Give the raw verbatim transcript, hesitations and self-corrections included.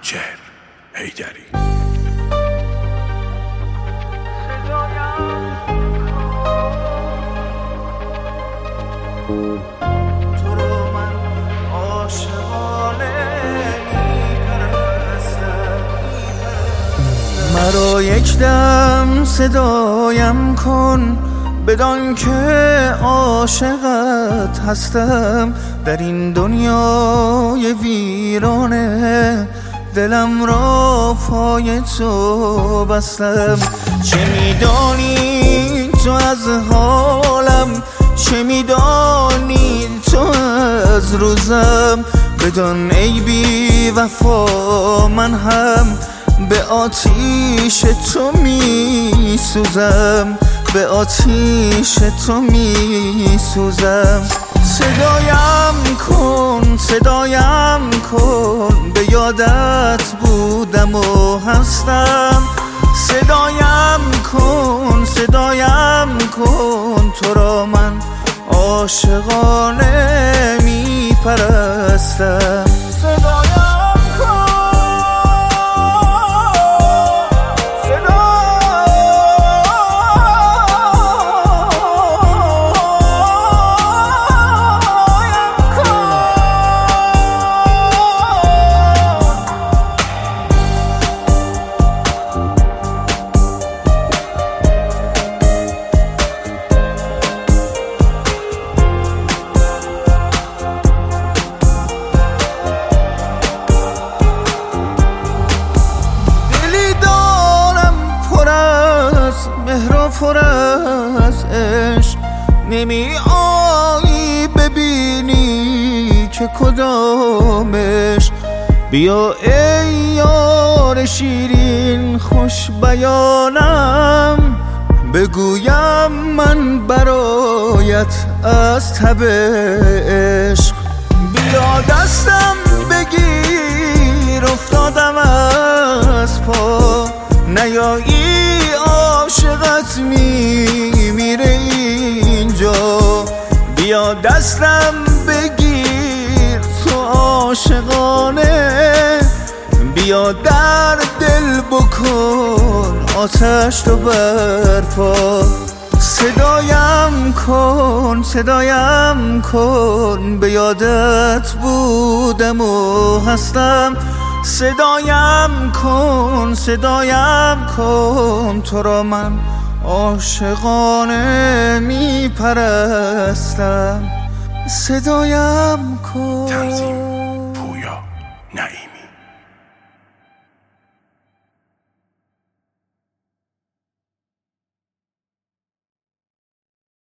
منوچهر حیدری. تو رو من عاشقانه میپرستم، مرا یک دم صدایم کن بدان که عاشقت هستم. در این دنیای ویرانه دلم را پای تو بستم. چه میدانی تو از حالم، چه میدانی تو از روزم. بدان ای بی وفا من هم به آتیش تو می سوزم، به آتیش تو می سوزم. صدایم کن صدایم کن به یادت بودم و هستم. صدایم کن صدایم کن تو را من عاشقانه می پرستم. صدایم کن پر از عشق، نمی آیی ببینی که کدامش. بیا ای یار شیرین خوش بیانم، بگویم من برایت از تب عشق. بیا دستم بگیر افتادم از پا، نیایی عاشقت میمیره اینجا. بیا دستم بگیر تو عاشقانه، بیا در دل بکن آتش تو برپا. صدایم کن صدایم کن به یادت بودم و هستم. صدایم کن صدایم کن تو را من عاشقانه می پرستم. صدایم کن.